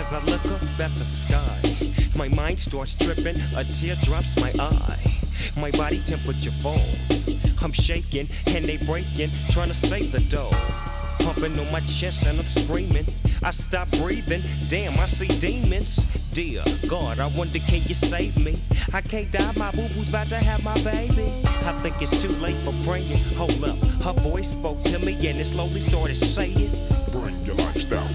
As I look up at the sky, my mind starts tripping, a tear drops my eye. My body temperature falls. I'm shaking and they breaking, trying to save the dough. Pumping on my chest and I'm screaming. I stop breathing, damn, I see demons. Dear God, I wonder can you save me? I can't die, my boo-boo's about to have my baby. I think it's too late for praying. Hold up, her voice spoke to me and it slowly started saying,